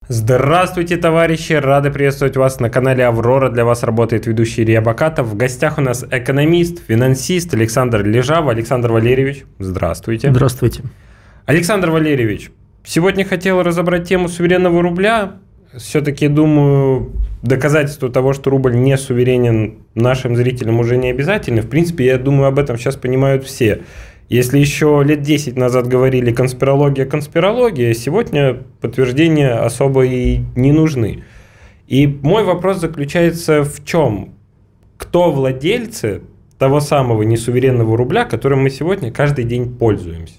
Здравствуйте, товарищи! Рады приветствовать вас на канале Аврора. Для вас работает ведущий Илья Бакатов. В гостях у нас экономист, финансист Александр Лежава. Александр Валерьевич, здравствуйте. Здравствуйте. Александр Валерьевич, сегодня хотел разобрать тему суверенного рубля. Все-таки, думаю, доказательство того, что рубль не суверенен, нашим зрителям уже не обязательно. В принципе, я думаю, об этом сейчас понимают все. Если еще лет 10 назад говорили конспирология, сегодня подтверждения особо и не нужны. И мой вопрос заключается в чем? Кто владельцы того самого несуверенного рубля, которым мы сегодня каждый день пользуемся?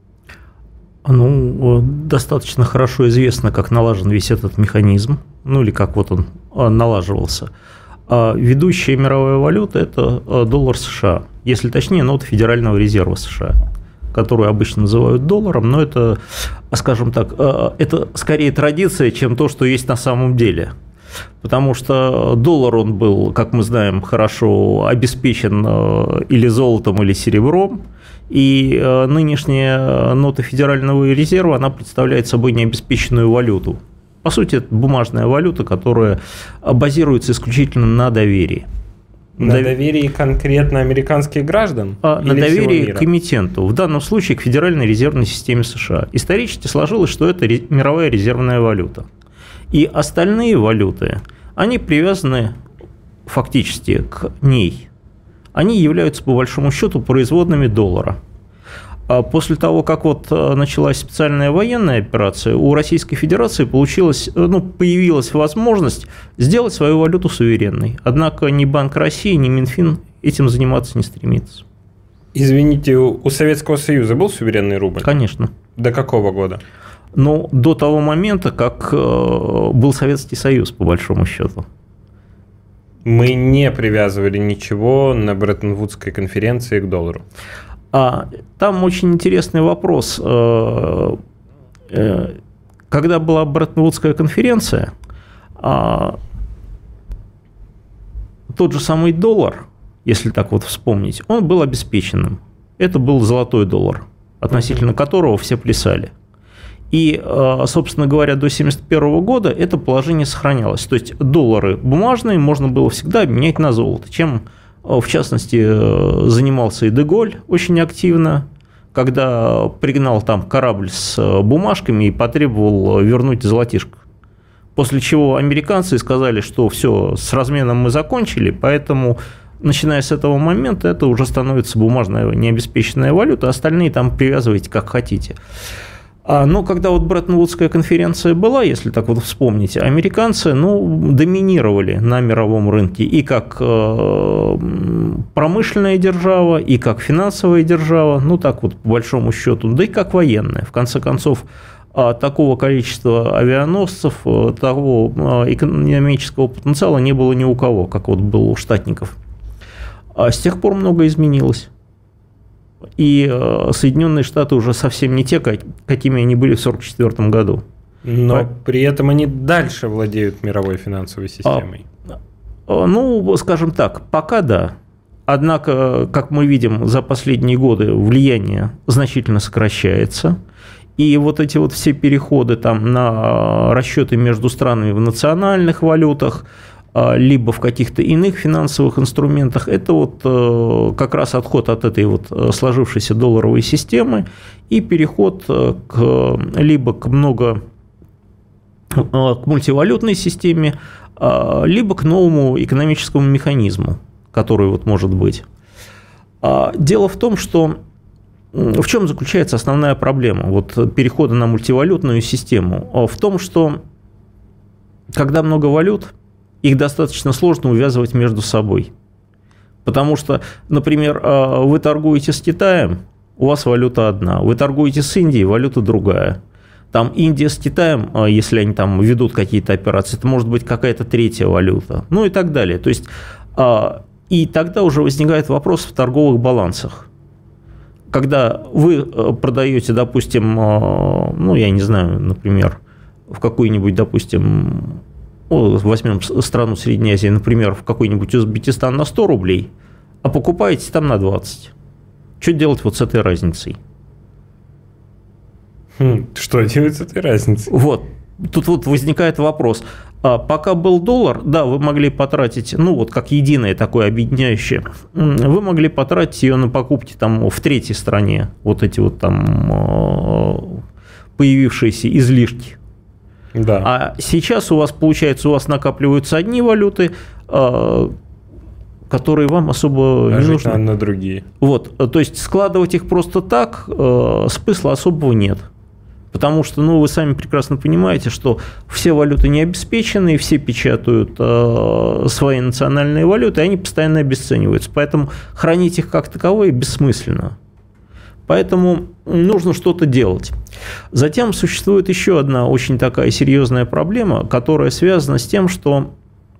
Достаточно хорошо известно, как налажен весь этот механизм, или как вот он налаживался. Ведущая мировая валюта – это доллар США, если точнее, нота Федерального резерва США, которую обычно называют долларом, но это, скажем так, это скорее традиция, чем то, что есть на самом деле. Потому что доллар, он был, как мы знаем, хорошо обеспечен или золотом, или серебром, и нынешняя нота Федерального резерва, она представляет собой необеспеченную валюту. По сути, это бумажная валюта, которая базируется исключительно на доверии. На доверии конкретно американских граждан? На доверии к эмитенту. В данном случае к Федеральной резервной системе США. Исторически сложилось, что это мировая резервная валюта. И остальные валюты, они привязаны фактически к ней. Они являются, по большому счету, производными доллара. После того, как началась специальная военная операция, у Российской Федерации появилась возможность сделать свою валюту суверенной. Однако ни Банк России, ни Минфин этим заниматься не стремится. Извините, у Советского Союза был суверенный рубль? Конечно. До какого года? До того момента, как был Советский Союз, по большому счету. Мы не привязывали ничего на Бреттон-Вудской конференции к доллару. Там очень интересный вопрос. Когда была Бреттон-Вудская конференция, тот же самый доллар, если так вспомнить, он был обеспеченным. Это был золотой доллар, относительно которого все плясали. И, собственно говоря, до 1971 года это положение сохранялось. То есть доллары бумажные можно было всегда обменять на золото, чем, в частности, занимался и Де-Голь очень активно, когда пригнал там корабль с бумажками и потребовал вернуть золотишко. После чего американцы сказали, что все, с разменом мы закончили, поэтому, начиная с этого момента, это уже становится бумажная необеспеченная валюта, остальные там привязывайте как хотите. Но когда Бреттон-Вудская конференция была, если так вспомнить, американцы доминировали на мировом рынке и как промышленная держава, и как финансовая держава, по большому счету, да и как военная. В конце концов, такого количества авианосцев, того экономического потенциала не было ни у кого, как был у штатников. А с тех пор многое изменилось. И Соединенные Штаты уже совсем не те, какими они были в 1944 году. Но при этом они дальше владеют мировой финансовой системой. Скажем так, пока да. Однако, как мы видим, за последние годы влияние значительно сокращается. И эти все переходы на расчеты между странами в национальных валютах, либо в каких-то иных финансовых инструментах, это как раз отход от этой сложившейся долларовой системы и переход либо к мультивалютной системе, либо к новому экономическому механизму, который может быть. Дело в том, что в чем заключается основная проблема перехода на мультивалютную систему? В том, что когда много валют, их достаточно сложно увязывать между собой. Потому что, например, вы торгуете с Китаем, у вас валюта одна. Вы торгуете с Индией, валюта другая. Там Индия с Китаем, если они там ведут какие-то операции, это может быть какая-то третья валюта. И так далее. То есть, и тогда уже возникает вопрос в торговых балансах. Когда вы продаете, допустим, я не знаю, например, в какую-нибудь, допустим, возьмем страну Средней Азии, например, в какой-нибудь Узбекистан на 100 рублей, а покупаете там на 20. Что делать с этой разницей? Что делать с этой разницей? тут вот возникает вопрос. Пока был доллар, да, вы могли потратить, ну вот как единое такое объединяющее, вы могли потратить ее на покупки там в третьей стране, вот эти вот там появившиеся излишки. Да. А сейчас у вас, получается, у вас накапливаются одни валюты, которые вам особо не нужны. На другие. Вот, то есть складывать их просто так смысла особого нет. Потому что, ну, вы сами прекрасно понимаете, что все валюты не обеспечены, все печатают свои национальные валюты, и они постоянно обесцениваются. Поэтому хранить их как таковые бессмысленно. Поэтому нужно что-то делать. Затем существует еще одна очень такая серьезная проблема, которая связана с тем, что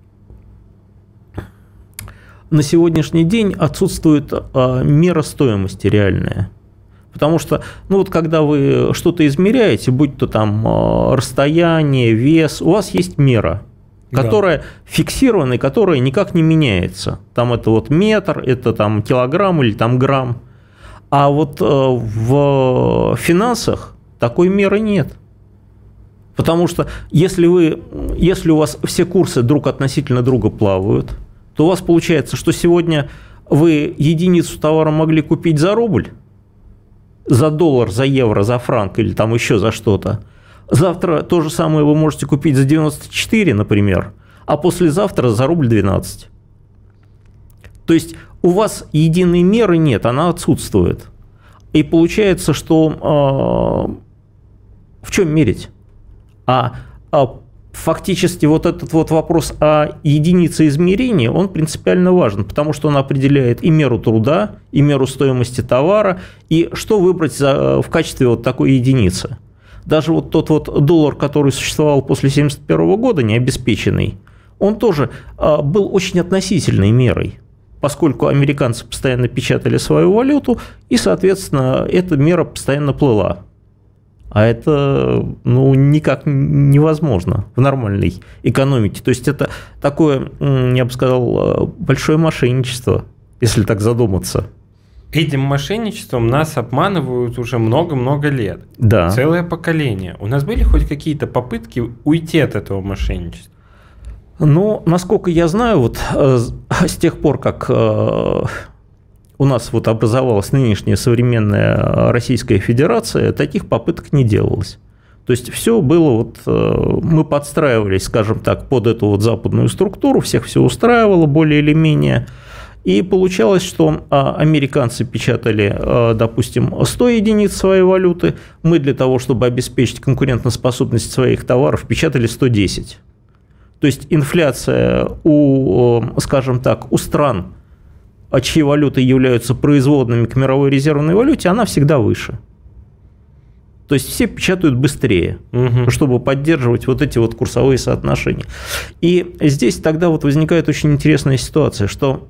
на сегодняшний день отсутствует мера стоимости реальная. Потому что, ну вот когда вы что-то измеряете, будь то там расстояние, вес, у вас есть мера, которая фиксирована и которая никак не меняется. Там это вот метр, это там килограмм или там грамм. А вот в финансах такой меры нет. Потому что если у вас все курсы друг относительно друга плавают, то у вас получается, что сегодня вы единицу товара могли купить за рубль, за доллар, за евро, за франк или там еще за что-то. Завтра то же самое вы можете купить за 94, например, а послезавтра за рубль 12. То есть у вас единой меры нет, она отсутствует. И получается, что в чем мерить? Фактически вот этот вот вопрос о единице измерения, он принципиально важен, потому что он определяет и меру труда, и меру стоимости товара, и что выбрать в качестве вот такой единицы. Даже вот тот вот доллар, который существовал после 1971 года, необеспеченный, он тоже был очень относительной мерой, поскольку американцы постоянно печатали свою валюту, и, соответственно, эта мера постоянно плыла. А это, ну, никак невозможно в нормальной экономике. То есть это такое, я бы сказал, большое мошенничество, если так задуматься. Этим мошенничеством нас обманывают уже много-много лет. Да. Целое поколение. У нас были хоть какие-то попытки уйти от этого мошенничества? Ну, насколько я знаю, вот с тех пор, как у нас вот образовалась нынешняя современная Российская Федерация, таких попыток не делалось. То есть все было вот, мы подстраивались, скажем так, под эту вот западную структуру, всех все устраивало более или менее. И получалось, что американцы печатали, допустим, 100 единиц своей валюты, мы для того, чтобы обеспечить конкурентоспособность своих товаров, печатали 110. То есть инфляция скажем так, у стран, чьи валюты являются производными к мировой резервной валюте, она всегда выше. То есть все печатают быстрее, чтобы поддерживать вот эти вот курсовые соотношения. И здесь тогда вот возникает очень интересная ситуация, что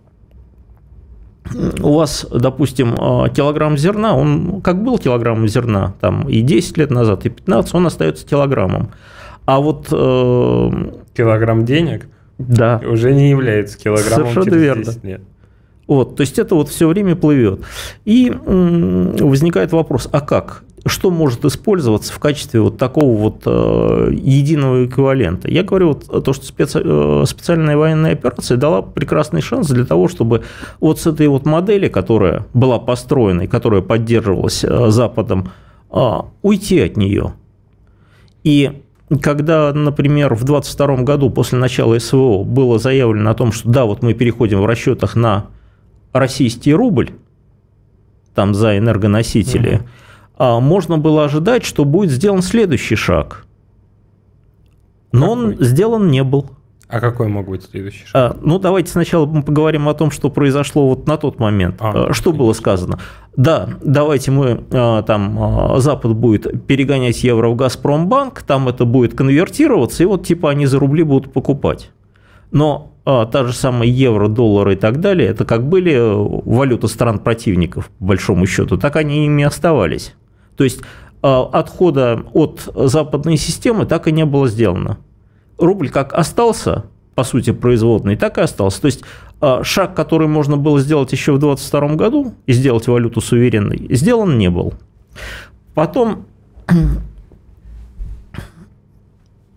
у вас, допустим, килограмм зерна, он как был килограммом зерна там, и 10 лет назад, и 15, он остается килограммом. А вот килограмм денег уже не является килограммом через 10 лет. Вот, то есть это вот все время плывет. И возникает вопрос, а как? Что может использоваться в качестве вот такого вот единого эквивалента? Я говорю, вот то, что специальная военная операция дала прекрасный шанс для того, чтобы вот с этой вот модели, которая была построена и которая поддерживалась Западом, уйти от нее. И когда, например, в 1922 году после начала СВО было заявлено о том, что да, вот мы переходим в расчетах на российский рубль, там за энергоносители, можно было ожидать, что будет сделан следующий шаг. Но он сделан не был. А какой мог быть следующий шаг? Ну, давайте сначала мы поговорим о том, что произошло вот на тот момент. Что было сказано? Да, давайте мы, там, Запад будет перегонять евро в Газпромбанк, там это будет конвертироваться, и вот типа они за рубли будут покупать. Но та же самая евро, доллар и так далее, это как были валюты стран-противников, по большому счету, так они ими оставались. То есть отхода от западной системы так и не было сделано. Рубль как остался, по сути, производный, так и остался. То есть шаг, который можно было сделать еще в 1922 году и сделать валюту суверенной, сделан не был. Потом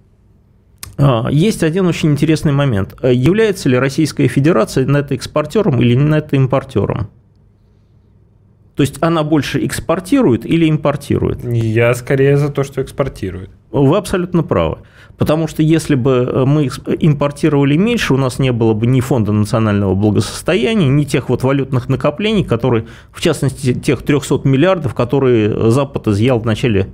Есть один очень интересный момент. Является ли Российская Федерация нетоэкспортером или нетоимпортером? То есть она больше экспортирует или импортирует? Я скорее за то, что экспортирует. Вы абсолютно правы. Потому что если бы мы импортировали меньше, у нас не было бы ни фонда национального благосостояния, ни тех вот валютных накоплений, которые, в частности, тех 300 миллиардов, которые Запад изъял в начале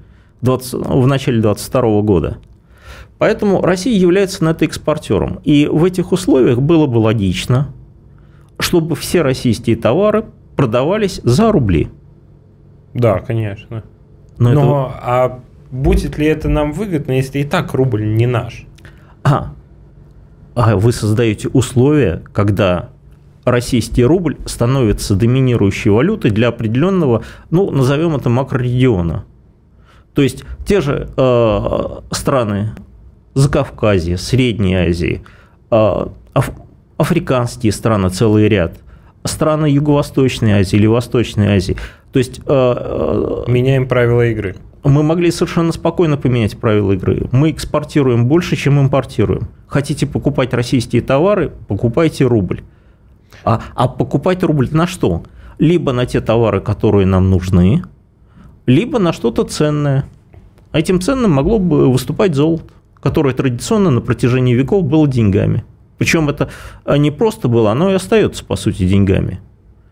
2022 года. Поэтому Россия является нетоэкспортером. И в этих условиях было бы логично, чтобы все российские товары продавались за рубли. Да, конечно. Но а будет ли это нам выгодно, если и так рубль не наш? А вы создаете условия, когда российский рубль становится доминирующей валютой для определенного, назовем это макрорегиона. То есть те же страны Закавказья, Средней Азии, африканские страны, целый ряд, страны Юго-Восточной Азии или Восточной Азии. То есть меняем правила игры. Мы могли совершенно спокойно поменять правила игры. Мы экспортируем больше, чем импортируем. Хотите покупать российские товары, покупайте рубль. А покупать рубль на что? Либо на те товары, которые нам нужны, либо на что-то ценное. А этим ценным могло бы выступать золото, которое традиционно на протяжении веков было деньгами. Причем это не просто было, оно и остается, по сути, деньгами.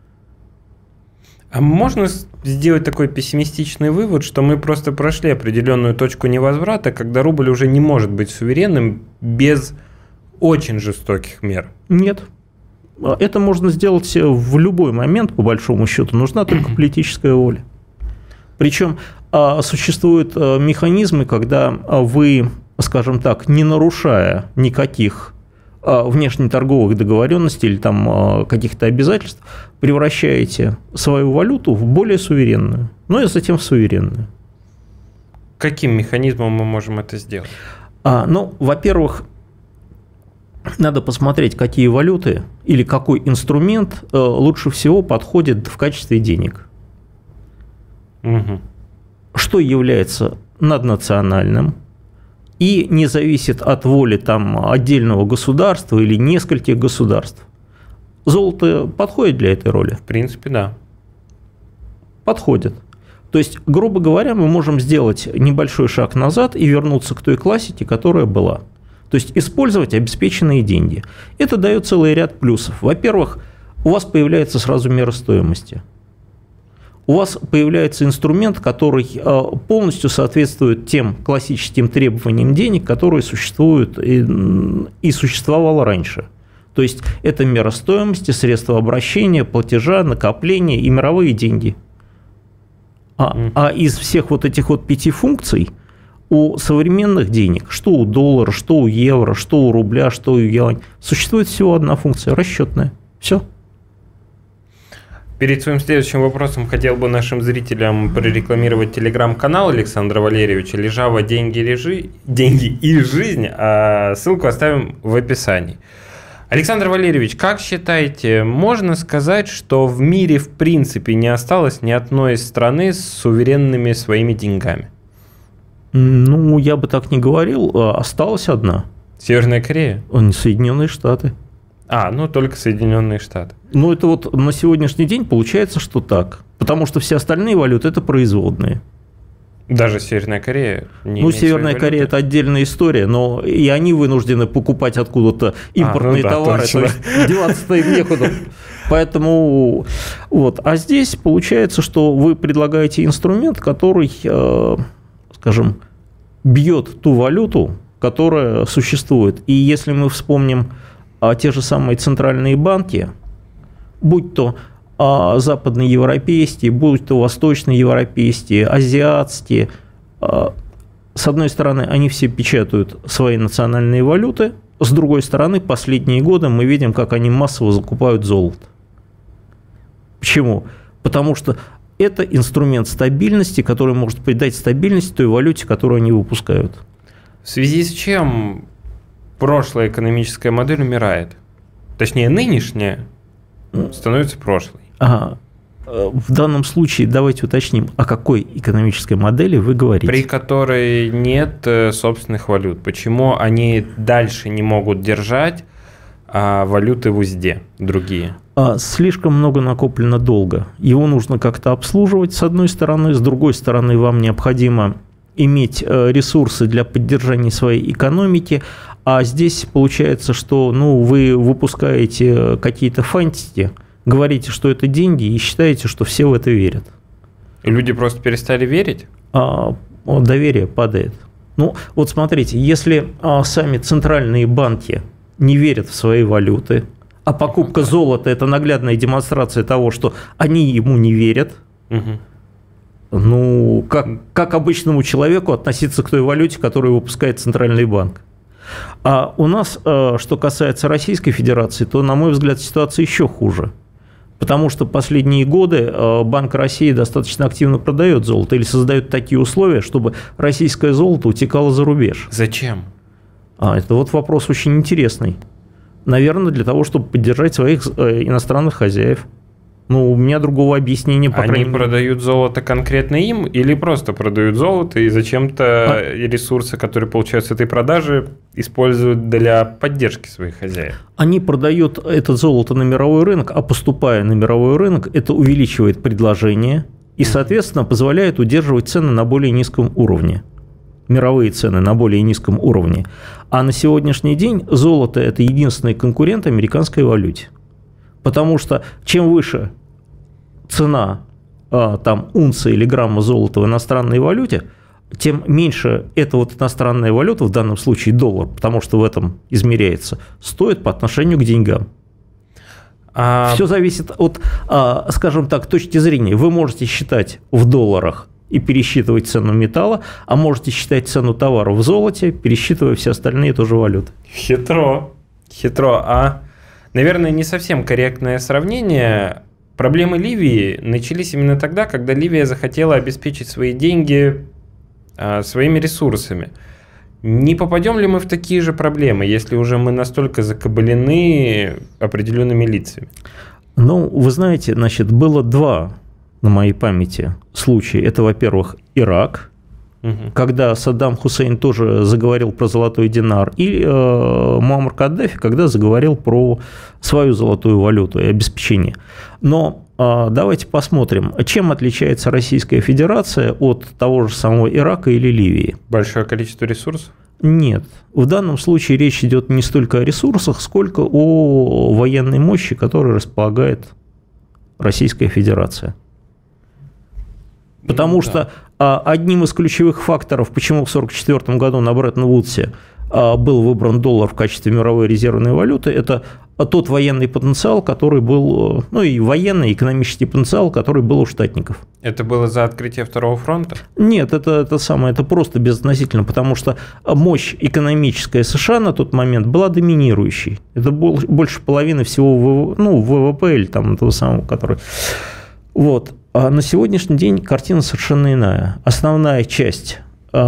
А можно сделать такой пессимистичный вывод, что мы просто прошли определенную точку невозврата, когда рубль уже не может быть суверенным без очень жестоких мер? Нет. Это можно сделать в любой момент, по большому счету. Нужна только политическая воля. Причем существуют механизмы, когда вы, скажем так, не нарушая никаких внешнеторговых договоренностей или там каких-то обязательств, превращаете свою валюту в более суверенную, и затем в суверенную. Каким механизмом мы можем это сделать? Во-первых, надо посмотреть, какие валюты или какой инструмент лучше всего подходит в качестве денег. Угу. Что является наднациональным и не зависит от воли отдельного государства или нескольких государств. Золото подходит для этой роли? В принципе, да. Подходит. То есть, грубо говоря, мы можем сделать небольшой шаг назад и вернуться к той классике, которая была. То есть, использовать обеспеченные деньги. Это дает целый ряд плюсов. Во-первых, у вас появляется сразу мера стоимости. У вас появляется инструмент, который полностью соответствует тем классическим требованиям денег, которые существуют и существовало раньше. То есть это мера стоимости, средства обращения, платежа, накопления и мировые деньги. А из всех вот этих 5 функций у современных денег, что у доллара, что у евро, что у рубля, что у юаня, существует всего одна функция – расчетная. Все. Перед своим следующим вопросом хотел бы нашим зрителям прорекламировать телеграм-канал Александра Валерьевича «Лежава. Деньги и жизнь». Ссылку оставим в описании. Александр Валерьевич, как считаете, можно сказать, что в мире в принципе не осталось ни одной страны с суверенными своими деньгами? Я бы так не говорил. Осталась одна. Северная Корея? Соединенные Штаты. Только Соединенные Штаты. Это на сегодняшний день получается, что так. Потому что все остальные валюты – это производные. Даже Северная Корея не имеет Северная Корея – это отдельная история, но и они вынуждены покупать откуда-то импортные товары, точно. То есть деваться-то им некуда. Поэтому А здесь получается, что вы предлагаете инструмент, который, скажем, бьет ту валюту, которая существует. И если мы вспомним те же самые центральные банки, будь то западноевропейские, будь то восточноевропейские, азиатские, с одной стороны, они все печатают свои национальные валюты, с другой стороны, последние годы мы видим, как они массово закупают золото. Почему? Потому что это инструмент стабильности, который может придать стабильность той валюте, которую они выпускают. В связи с чем прошлая экономическая модель умирает? Точнее, нынешняя становится прошлой. в данном случае давайте уточним, о какой экономической модели вы говорите. При которой нет собственных валют. Почему они дальше не могут держать валюты в узде другие? Слишком много накоплено долга. Его нужно как-то обслуживать, с одной стороны. С другой стороны, вам необходимо иметь ресурсы для поддержания своей экономики. А здесь получается, что вы выпускаете какие-то фантики, говорите, что это деньги, и считаете, что все в это верят. И люди просто перестали верить? Доверие падает. Вот смотрите, если сами центральные банки не верят в свои валюты, а покупка золота – это наглядная демонстрация того, что они ему не верят, как обычному человеку относиться к той валюте, которую выпускает Центральный банк? А у нас, что касается Российской Федерации, то, на мой взгляд, ситуация еще хуже. Потому что последние годы Банк России достаточно активно продает золото или создает такие условия, чтобы российское золото утекало за рубеж. Зачем? Это вот вопрос очень интересный. Наверное, для того, чтобы поддержать своих иностранных хозяев. У меня другого объяснения, по крайней мере. Они продают золото конкретно им или просто продают золото и зачем-то ресурсы, которые получают с этой продажи, используют для поддержки своих хозяев? Они продают это золото на мировой рынок, а поступая на мировой рынок, это увеличивает предложение и, соответственно, позволяет удерживать цены на более низком уровне. Мировые цены на более низком уровне. А на сегодняшний день золото – это единственный конкурент американской валюте. Потому что чем выше цена унции или грамма золота в иностранной валюте, тем меньше эта вот иностранная валюта, в данном случае доллар, потому что в этом измеряется, стоит по отношению к деньгам. Все зависит от, скажем так, точки зрения. Вы можете считать в долларах и пересчитывать цену металла, а можете считать цену товара в золоте, пересчитывая все остальные тоже валюты. Хитро. Наверное, не совсем корректное сравнение. Проблемы Ливии начались именно тогда, когда Ливия захотела обеспечить свои деньги своими ресурсами. Не попадем ли мы в такие же проблемы, если уже мы настолько закабалены определенными лицами? Вы знаете, было два, на моей памяти, случая. Это, во-первых, Ирак, когда Саддам Хусейн тоже заговорил про золотой динар, и Муаммар Каддафи, когда заговорил про свою золотую валюту и обеспечение. Но давайте посмотрим, чем отличается Российская Федерация от того же самого Ирака или Ливии. Большое количество ресурсов? Нет. В данном случае речь идет не столько о ресурсах, сколько о военной мощи, которой располагает Российская Федерация. Потому что одним из ключевых факторов, почему в 1944 году на Бреттон-Вудсе был выбран доллар в качестве мировой резервной валюты, это тот военный потенциал, который был, и военный, экономический потенциал, который был у штатников. Это было за открытие Второго фронта? Нет, это просто безотносительно, потому что мощь экономическая США на тот момент была доминирующей. Это больше половины всего ВВП или этого самого, который... Вот. А на сегодняшний день картина совершенно иная. Основная часть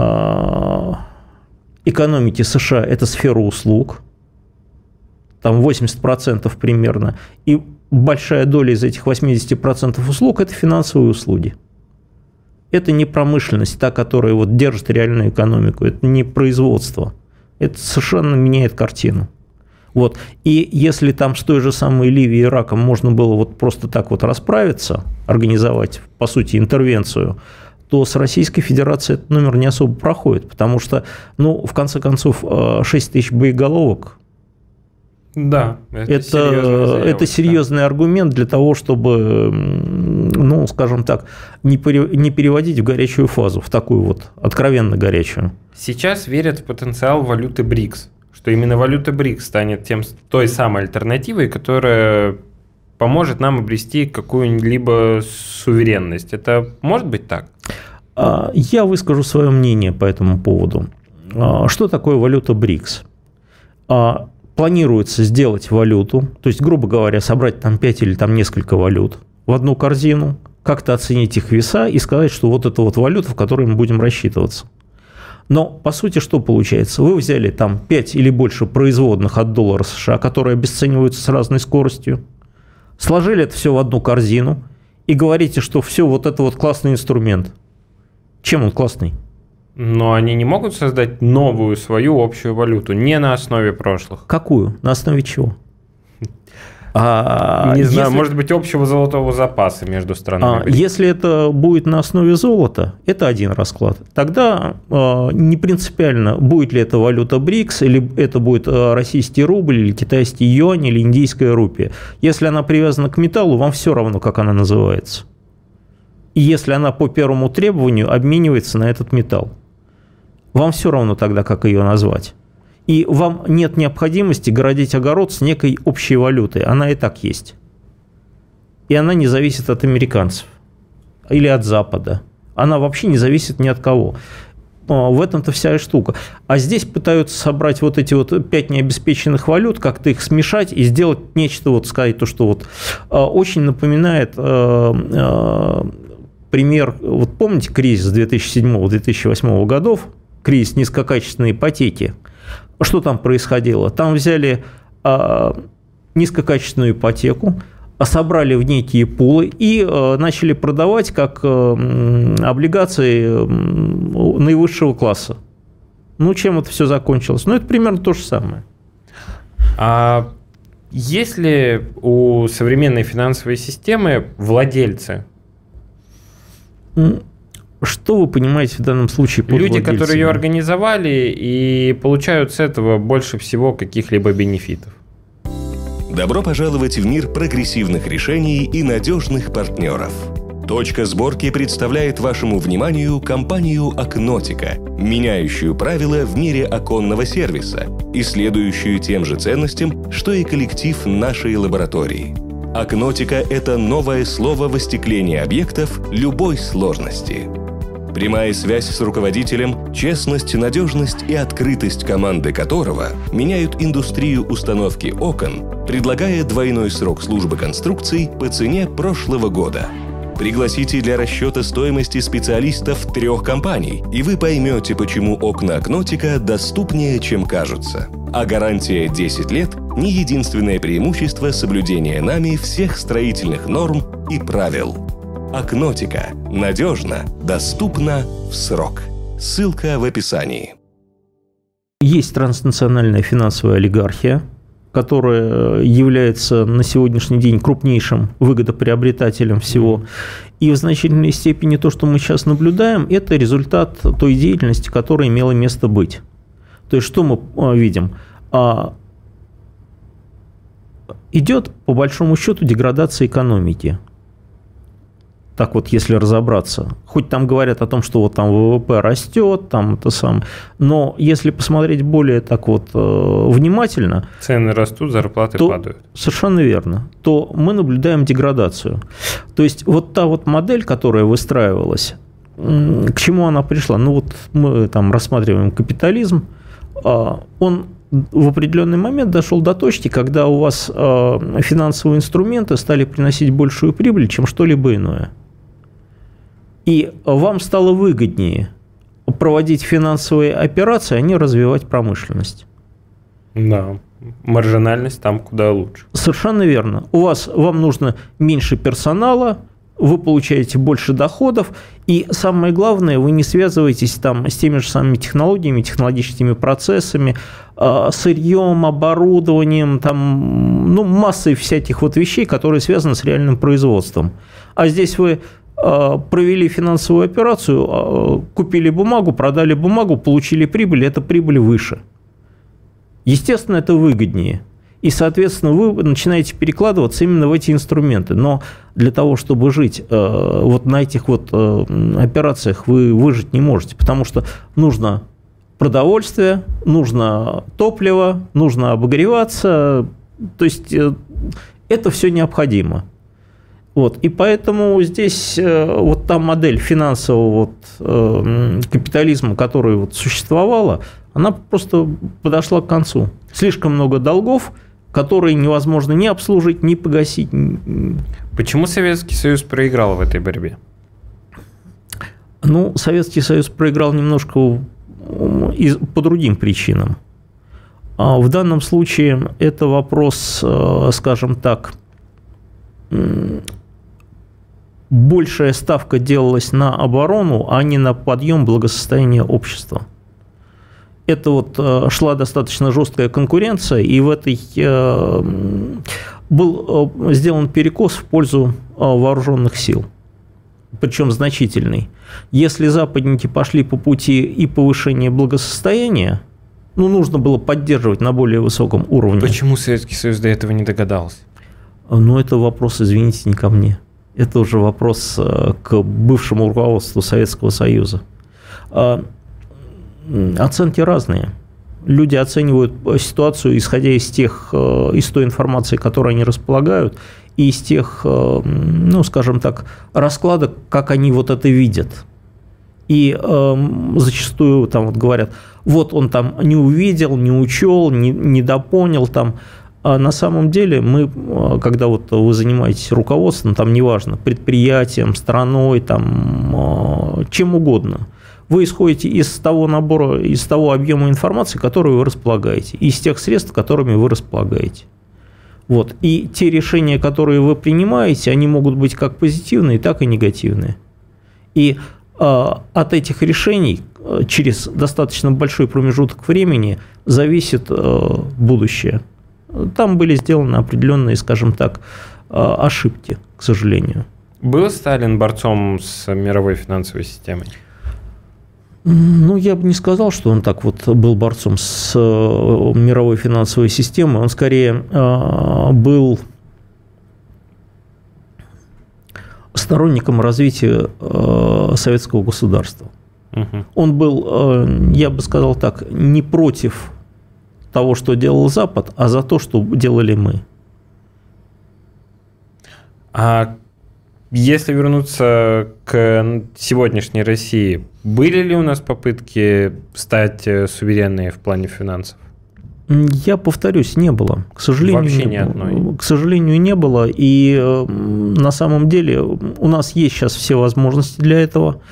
экономики США – это сфера услуг, там 80% примерно, и большая доля из этих 80% услуг – это финансовые услуги. Это не промышленность, та, которая держит реальную экономику, это не производство. Это совершенно меняет картину. И если там с той же самой Ливией и Ираком можно было просто так расправиться, организовать, по сути, интервенцию, то с Российской Федерацией этот номер не особо проходит, потому что, в конце концов, 6 тысяч боеголовок. Да, это серьезный аргумент для того, чтобы, скажем так, не переводить в горячую фазу, в такую откровенно горячую. Сейчас верят в потенциал валюты БРИКС, что именно валюта БРИКС станет той самой альтернативой, которая поможет нам обрести какую-либо суверенность. Это может быть так? Я выскажу свое мнение по этому поводу. Что такое валюта БРИКС? Планируется сделать валюту, то есть, грубо говоря, собрать 5 или несколько валют в одну корзину, как-то оценить их веса и сказать, что это валюта, в которой мы будем рассчитываться. Но, по сути, что получается? Вы взяли 5 или больше производных от доллара США, которые обесцениваются с разной скоростью, сложили это все в одну корзину и говорите, что все, вот это вот классный инструмент. Чем он классный? Но они не могут создать новую свою общую валюту, не на основе прошлых. Какую? На основе чего? Не знаю, может быть, общего золотого запаса между странами. Если это будет на основе золота, это один расклад. Тогда не принципиально, будет ли это валюта БРИКС, или это будет российский рубль, или китайский юань, или индийская рупия. Если она привязана к металлу, вам все равно, как она называется. И если она по первому требованию обменивается на этот металл, вам все равно тогда, как ее назвать. И вам нет необходимости городить огород с некой общей валютой. Она и так есть. И она не зависит от американцев или от Запада. Она вообще не зависит ни от кого. В этом-то вся и штука. А здесь пытаются собрать вот эти вот 5 необеспеченных валют, как-то их смешать и сделать нечто, вот сказать то, что вот очень напоминает пример, вот помните кризис 2007-2008 годов, кризис низкокачественной ипотеки. Что там происходило? Там взяли низкокачественную ипотеку, собрали в некие пулы и начали продавать как облигации наивысшего класса. Ну, чем это все закончилось? Ну, это примерно то же самое. А есть ли у современной финансовой системы владельцы? Что вы понимаете в данном случае под люди, владельцами? которые ее организовали и получают с этого больше всего каких-либо бенефитов. Добро пожаловать в мир прогрессивных решений и надежных партнеров. Точка сборки представляет вашему вниманию компанию Акнотика, меняющую правила в мире оконного сервиса и следующую тем же ценностям, что и коллектив нашей лаборатории. Акнотика – это новое слово в остеклении объектов любой сложности. Прямая связь с руководителем, честность, надежность и открытость команды которого меняют индустрию установки окон, предлагая двойной срок службы конструкций по цене прошлого года. Пригласите для расчета стоимости специалистов 3 компаний, и вы поймете, почему окна Акнотика доступнее, чем кажутся. А гарантия 10 лет – не единственное преимущество соблюдения нами всех строительных норм и правил. Акнотика. Надежно, доступно, в срок. Ссылка в описании. Есть транснациональная финансовая олигархия, которая является на сегодняшний день крупнейшим выгодоприобретателем всего. И в значительной степени то, что мы сейчас наблюдаем, это результат той деятельности, которая имела место быть. То есть, что мы видим? Идет, по большому счету, деградация экономики. Так вот, если разобраться. Хоть там говорят о том, что вот там ВВП растет, там это самое. Но если посмотреть более так вот внимательно... Цены растут, зарплаты падают. Совершенно верно. То мы наблюдаем деградацию. То есть, вот та вот модель, которая выстраивалась, к чему она пришла? Ну, вот мы там рассматриваем капитализм. Он в определенный момент дошел до точки, когда у вас финансовые инструменты стали приносить большую прибыль, чем что-либо иное. И вам стало выгоднее проводить финансовые операции, а не развивать промышленность. Да, маржинальность там куда лучше. Совершенно верно. Вам нужно меньше персонала, вы получаете больше доходов, и самое главное, вы не связываетесь там с теми же самыми технологиями, технологическими процессами, сырьем, оборудованием, там, ну, массой всяких вот вещей, которые связаны с реальным производством. А здесь вы провели финансовую операцию, купили бумагу, продали бумагу, получили прибыль, эта прибыль выше. Естественно, это выгоднее. И, соответственно, вы начинаете перекладываться именно в эти инструменты. Но для того, чтобы жить вот на этих вот операциях, вы выжить не можете, потому что нужно продовольствие, нужно топливо, нужно обогреваться. То есть это все необходимо. Вот. И поэтому здесь вот та модель финансового вот, капитализма, которая вот существовала, она просто подошла к концу. Слишком много долгов, которые невозможно ни обслужить, ни погасить. Почему Советский Союз проиграл в этой борьбе? Ну, Советский Союз проиграл немножко по другим причинам. В данном случае это вопрос, скажем так, большая ставка делалась на оборону, а не на подъем благосостояния общества. Это вот шла достаточно жесткая конкуренция, и в этой был сделан перекос в пользу вооруженных сил, причем значительный. Если западники пошли по пути и повышения благосостояния, ну, нужно было поддерживать на более высоком уровне. Почему Советский Союз до этого не догадался? Ну, это вопрос, извините, не ко мне. Это уже вопрос к бывшему руководству Советского Союза. Оценки разные. Люди оценивают ситуацию, исходя из той информации, которой они располагают, и из тех, ну, скажем так, раскладок, как они вот это видят. И зачастую там вот говорят, вот он там не увидел, не учел, не допонял там. А на самом деле мы, когда вот вы занимаетесь руководством, там неважно, предприятием, страной, там, чем угодно, вы исходите из того набора, из того объема информации, которую вы располагаете, из тех средств, которыми вы располагаете. Вот. И те решения, которые вы принимаете, они могут быть как позитивные, так и негативные. И от этих решений через достаточно большой промежуток времени зависит будущее. Там были сделаны определенные, скажем так, ошибки, к сожалению. Был Сталин борцом с мировой финансовой системой? Ну, я бы не сказал, что он так вот был борцом с мировой финансовой системой. Он скорее был сторонником развития советского государства. Угу. Он был, я бы сказал так, не против того, что делал Запад, а за то, что делали мы. А если вернуться к сегодняшней России, были ли у нас попытки стать суверенной в плане финансов? Я повторюсь, не было. К сожалению, вообще ни одной. К сожалению, не было. И на самом деле у нас есть сейчас все возможности для этого.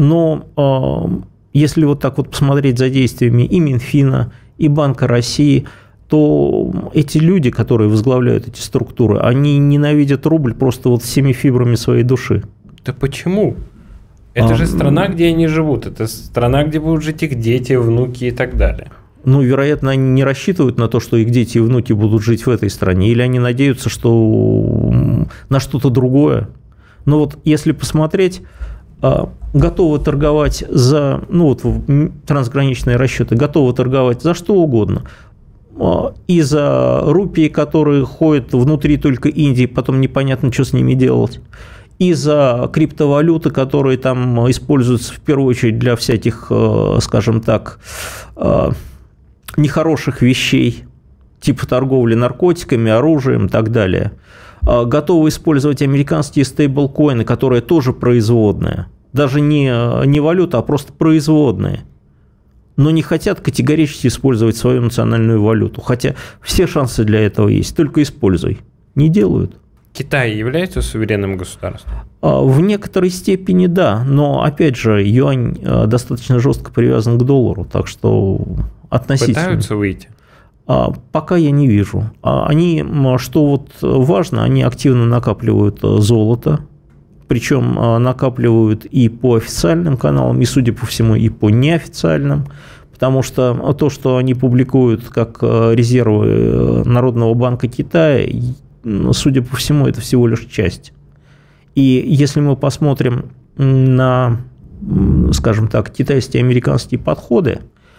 Но если вот так вот посмотреть за действиями и Минфина, и Банка России, то эти люди, которые возглавляют эти структуры, они ненавидят рубль просто вот всеми фибрами своей души. Да почему? Это же страна, где они живут. Это страна, где будут жить их дети, внуки и так далее. Ну, вероятно, они не рассчитывают на то, что их дети и внуки будут жить в этой стране, или они надеются, что на что-то другое. Но вот если посмотреть, готовы торговать за, ну вот трансграничные расчеты, готовы торговать за что угодно. И за рупии, которые ходят внутри только Индии, потом непонятно, что с ними делать. И за криптовалюты, которые там используются в первую очередь для всяких, скажем так, нехороших вещей, типа торговли наркотиками, оружием и так далее. Готовы использовать американские стейблкоины, которые тоже производные. Даже не валюта, а просто производные. Но не хотят категорически использовать свою национальную валюту. Хотя все шансы для этого есть, только используй. Не делают. Китай является суверенным государством? В некоторой степени да, но опять же юань достаточно жестко привязан к доллару, так что относительно. Пытаются выйти? Пока я не вижу. Они, что вот важно, они активно накапливают золото, причем накапливают и по официальным каналам, и, судя по всему, и по неофициальным, потому что то, что они публикуют как резервы Народного банка Китая, судя по всему, это всего лишь часть. И если мы посмотрим на, скажем так, китайские и американские подходы,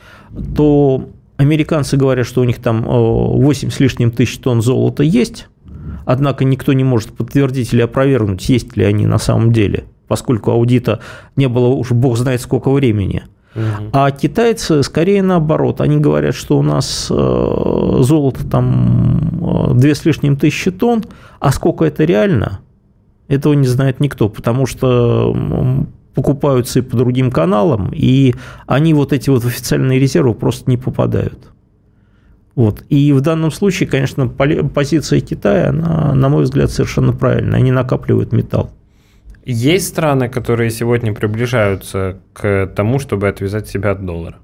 то американцы говорят, что у них там 8 с лишним тысяч тонн золота есть, однако никто не может подтвердить или опровергнуть, есть ли они на самом деле, поскольку аудита не было уж бог знает сколько времени. А китайцы скорее наоборот. Они говорят, что у нас золото там 2 с лишним тысячи тонн, а сколько это реально, этого не знает никто, потому что покупаются и по другим каналам, и они вот эти вот официальные резервы просто не попадают. Вот. И в данном случае, конечно, позиция Китая, она, на мой взгляд, совершенно правильная. Они накапливают металл. Есть страны, которые сегодня приближаются к тому, чтобы отвязать себя от доллара?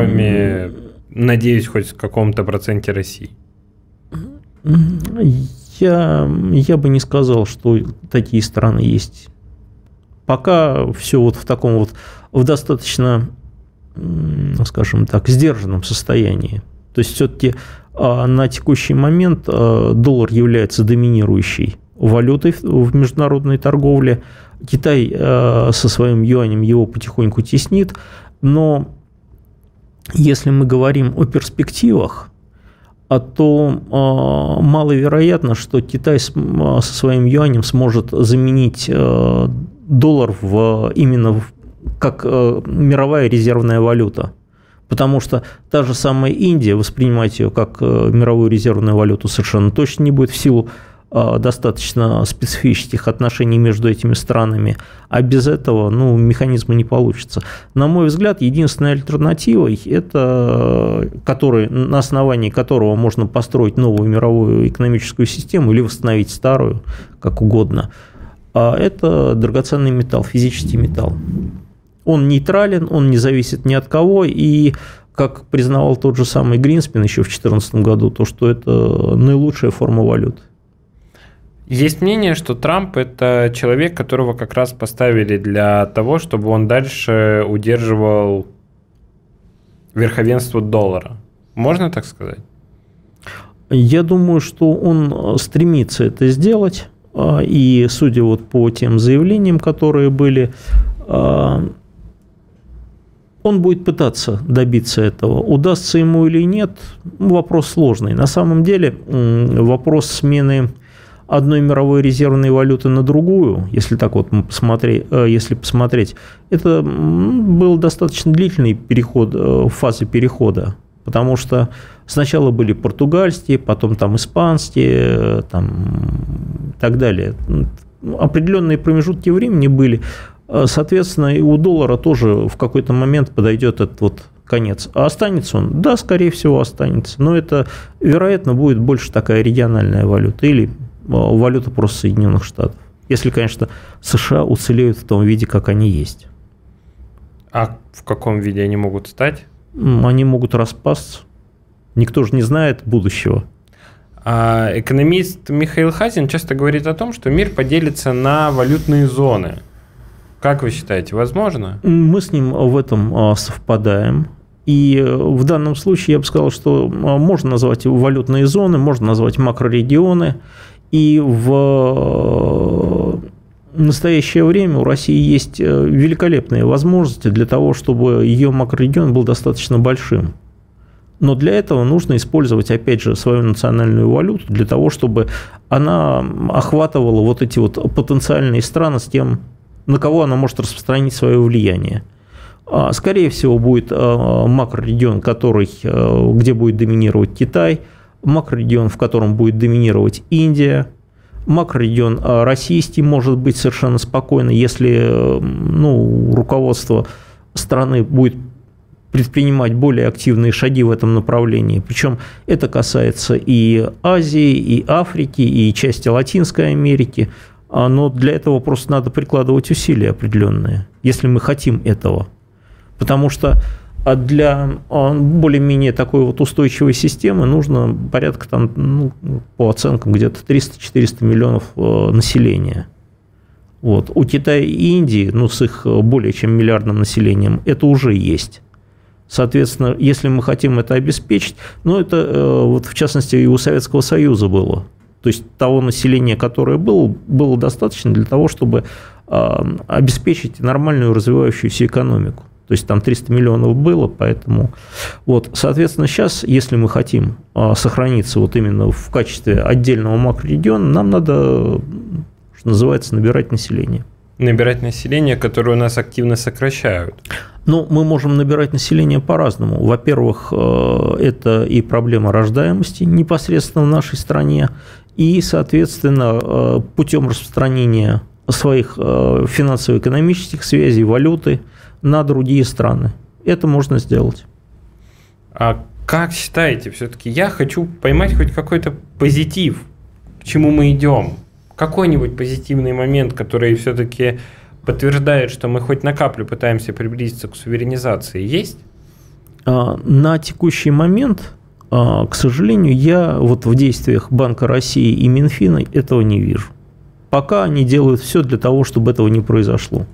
Кроме, надеюсь, хоть в каком-то проценте России. Я бы не сказал, что такие страны есть. Пока все вот в таком вот, в достаточно, скажем так, сдержанном состоянии. То есть все-таки на текущий момент доллар является доминирующей валютой в международной торговле. Китай со своим юанем его потихоньку теснит, но если мы говорим о перспективах, то маловероятно, что Китай со своим юанем сможет заменить доллар именно как мировая резервная валюта. Потому что та же самая Индия воспринимать ее как мировую резервную валюту совершенно точно не будет в силу достаточно специфических отношений между этими странами, а без этого механизма не получится. На мой взгляд, единственной альтернативой, на основании которого можно построить новую мировую экономическую систему или восстановить старую, как угодно, это драгоценный металл, физический металл. Он нейтрален, он не зависит ни от кого, и, как признавал тот же самый Гринспен еще в 2014 году, то, что это наилучшая форма валюты. Есть мнение, что Трамп – это человек, которого как раз поставили для того, чтобы он дальше удерживал верховенство доллара. Можно так сказать? Я думаю, что он стремится это сделать, и, судя вот по тем заявлениям, которые были, он будет пытаться добиться этого. Удастся ему или нет, вопрос сложный. На самом деле вопрос смены одной мировой резервной валюты на другую, если так вот посмотреть, это был достаточно длительный переход, фаза перехода, потому что сначала были португальские, потом там испанские, там, и так далее. Определенные промежутки времени были. Соответственно, и у доллара тоже в какой-то момент подойдет этот вот конец. А останется он? Да, скорее всего, останется. Но это, вероятно, будет больше такая региональная валюта или валюта просто Соединенных Штатов. Если, конечно, США уцелеют в том виде, как они есть. А в каком виде они могут стать? Они могут распасться. Никто же не знает будущего. Экономист Михаил Хазин часто говорит о том, что мир поделится на валютные зоны. Как вы считаете, возможно? Мы с ним в этом совпадаем. И в данном случае я бы сказал, что можно назвать валютные зоны, можно назвать макрорегионы. И в настоящее время у России есть великолепные возможности для того, чтобы ее макрорегион был достаточно большим. Но для этого нужно использовать, опять же, свою национальную валюту для того, чтобы она охватывала вот эти вот потенциальные страны с тем, на кого она может распространить свое влияние. Скорее всего, будет макрорегион, где будет доминировать Китай, макрорегион, в котором будет доминировать Индия, макрорегион российский может быть совершенно спокойно, если руководство страны будет предпринимать более активные шаги в этом направлении. Причем это касается и Азии, и Африки, и части Латинской Америки. Но для этого просто надо прикладывать усилия определенные, если мы хотим этого. Потому что для более-менее такой вот устойчивой системы нужно порядка, по оценкам, где-то 300-400 миллионов населения. Вот. У Китая и Индии, с их более чем миллиардным населением, это уже есть. Соответственно, если мы хотим это обеспечить, это вот в частности и у Советского Союза было. То есть того населения, которое было достаточно для того, чтобы обеспечить нормальную развивающуюся экономику. То есть там 300 миллионов было, поэтому соответственно, сейчас, если мы хотим сохраниться вот именно в качестве отдельного макрорегиона, нам надо, что называется, набирать население. Набирать население, которое у нас активно сокращают. Мы можем набирать население по-разному. Во-первых, это и проблема рождаемости непосредственно в нашей стране, и, соответственно, путем распространения своих финансово-экономических связей, валюты на другие страны. Это можно сделать. А как считаете, все-таки я хочу поймать хоть какой-то позитив, к чему мы идем? Какой-нибудь позитивный момент, который все-таки подтверждает, что мы хоть на каплю пытаемся приблизиться к суверенизации, есть? На текущий момент К сожалению, я вот в действиях Банка России и Минфина этого не вижу. Пока они делают все для того, чтобы этого не произошло.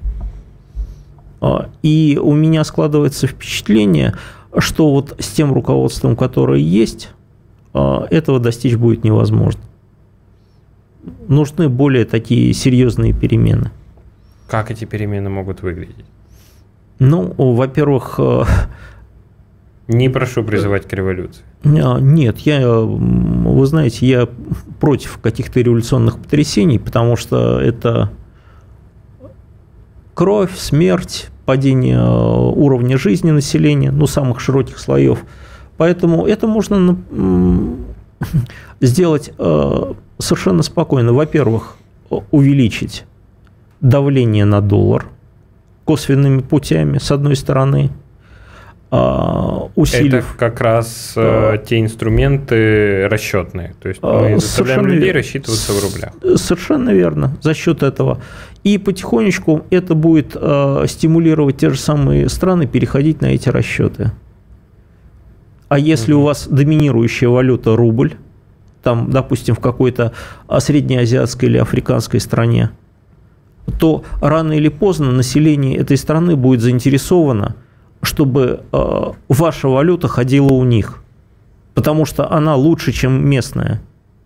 И у меня складывается впечатление, что вот с тем руководством, которое есть, этого достичь будет невозможно. Нужны более такие серьезные перемены. Как эти перемены могут выглядеть? Ну, во-первых... Не прошу призывать к революции. Нет, вы знаете, я против каких-то революционных потрясений, потому что это кровь, смерть, падение уровня жизни населения, самых широких слоев. Поэтому это можно сделать совершенно спокойно. Во-первых, увеличить давление на доллар косвенными путями, с одной стороны, усилив... Это как раз те инструменты расчетные. То есть мы заставляем людей рассчитываться в рублях. Совершенно верно. За счет этого. И потихонечку это будет стимулировать те же самые страны переходить на эти расчеты. А если у вас доминирующая валюта рубль, там, допустим, в какой-то среднеазиатской или африканской стране, то рано или поздно население этой страны будет заинтересовано, чтобы ваша валюта ходила у них, потому что она лучше, чем местная.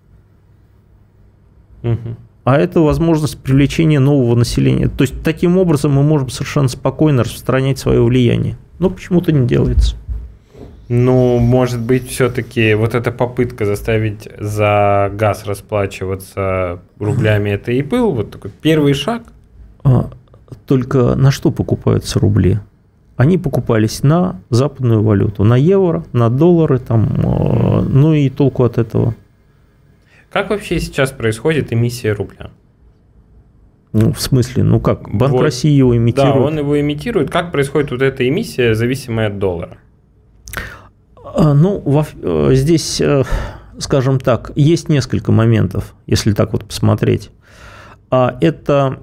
А это возможность привлечения нового населения. То есть, таким образом мы можем совершенно спокойно распространять свое влияние. Но почему-то не делается. Ну, может быть, все-таки вот эта попытка заставить за газ расплачиваться рублями, это и был вот такой первый шаг? Только на что покупаются рубли? Они покупались на западную валюту, на евро, на доллары, ну и толку от этого. Как вообще сейчас происходит эмиссия рубля? Ну, в смысле, как? Банк России его имитирует. Да, он его имитирует. Как происходит вот эта эмиссия, зависимая от доллара? Здесь, скажем так, есть несколько моментов, если так вот посмотреть. Это...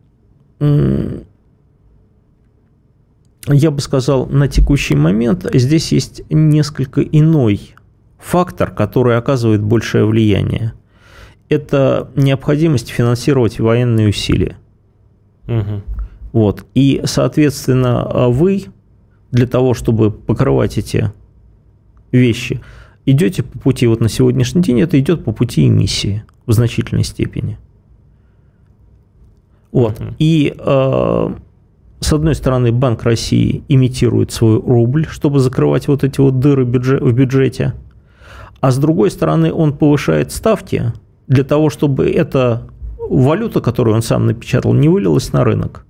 Я бы сказал, на текущий момент здесь есть несколько иной фактор, который оказывает большее влияние. Это необходимость финансировать военные усилия. Вот. И, соответственно, вы для того, чтобы покрывать эти вещи, идете по пути, вот на сегодняшний день это идет по пути эмиссии в значительной степени. Вот. И с одной стороны, Банк России имитирует свой рубль, чтобы закрывать вот эти вот дыры в бюджете, а с другой стороны, он повышает ставки для того, чтобы эта валюта, которую он сам напечатал, не вылилась на рынок.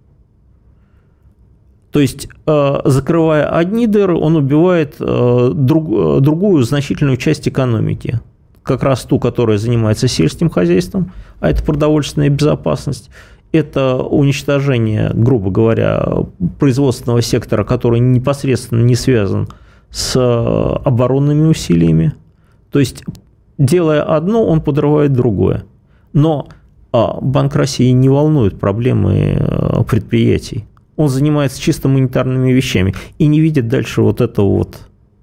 То есть, закрывая одни дыры, он убивает другую значительную часть экономики, как раз ту, которая занимается сельским хозяйством, а это продовольственная безопасность. Это уничтожение, грубо говоря, производственного сектора, который непосредственно не связан с оборонными усилиями. То есть, делая одно, он подрывает другое. Но Банк России не волнует проблемы предприятий. Он занимается чисто монетарными вещами и не видит дальше вот этого вот.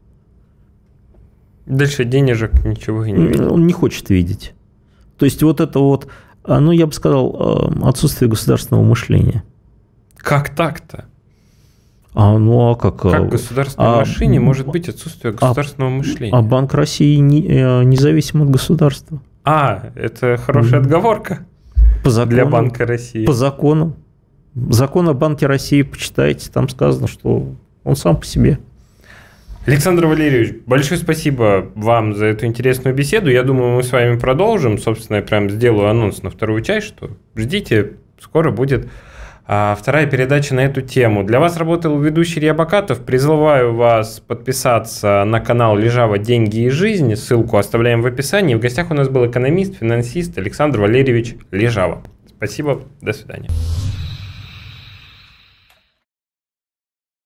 Дальше денежек ничего и не видит. Он не хочет видеть. То есть, вот это вот... я бы сказал, отсутствие государственного мышления. Как так-то? Как? Как в государственной машине может быть отсутствие государственного мышления? А Банк России независим от государства. Это хорошая отговорка для Банка России. По закону. Закон о Банке России почитайте, там сказано, что он сам по себе. Александр Валерьевич, большое спасибо вам за эту интересную беседу. Я думаю, мы с вами продолжим. Собственно, я прям сделаю анонс на вторую часть, что ждите, скоро будет вторая передача на эту тему. Для вас работал ведущий Илья Бакатов. Призываю вас подписаться на канал «Лежава. Деньги и жизнь». Ссылку оставляем в описании. В гостях у нас был экономист, финансист Александр Валерьевич Лежава. Спасибо, до свидания.